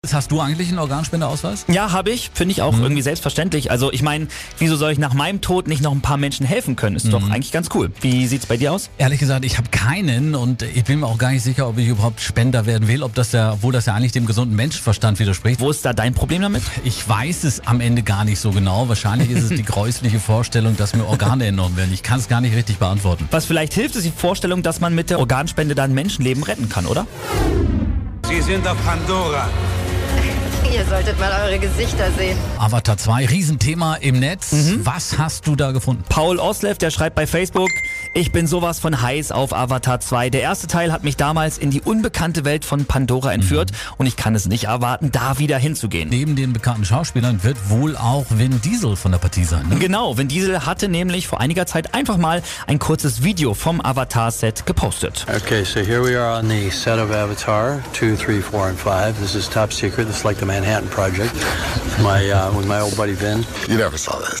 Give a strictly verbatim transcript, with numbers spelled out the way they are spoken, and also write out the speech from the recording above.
Hast du eigentlich einen Organspendeausweis? Ja, habe ich. Finde ich auch Mhm. irgendwie selbstverständlich. Also ich meine, wieso soll ich nach meinem Tod nicht noch ein paar Menschen helfen können? Ist Mhm. doch eigentlich ganz cool. Wie sieht's bei dir aus? Ehrlich gesagt, ich habe keinen und ich bin mir auch gar nicht sicher, ob ich überhaupt Spender werden will, ob das ja, obwohl das ja eigentlich dem gesunden Menschenverstand widerspricht. Wo ist da dein Problem damit? Ich weiß es am Ende gar nicht so genau. Wahrscheinlich ist es die gräusliche Vorstellung, dass mir Organe entnommen werden. Ich kann es gar nicht richtig beantworten. Was vielleicht hilft, ist die Vorstellung, dass man mit der Organspende dann Menschenleben retten kann, oder? Sie sind auf Pandora. Ihr solltet mal eure Gesichter sehen. Avatar zwei, Riesenthema im Netz. Mhm. Was hast du da gefunden? Paul Oslev, der schreibt bei Facebook: Ich bin sowas von heiß auf Avatar zwei. Der erste Teil hat mich damals in die unbekannte Welt von Pandora entführt mhm. und ich kann es nicht erwarten, da wieder hinzugehen. Neben den bekannten Schauspielern wird wohl auch Vin Diesel von der Partie sein, ne? Genau, Vin Diesel hatte nämlich vor einiger Zeit einfach mal ein kurzes Video vom Avatar-Set gepostet. Okay, so here we are on the set of Avatar two, three, four, and five. This is top secret. This is like the Manhattan Project. My uh, with my old buddy Vin. You never saw this.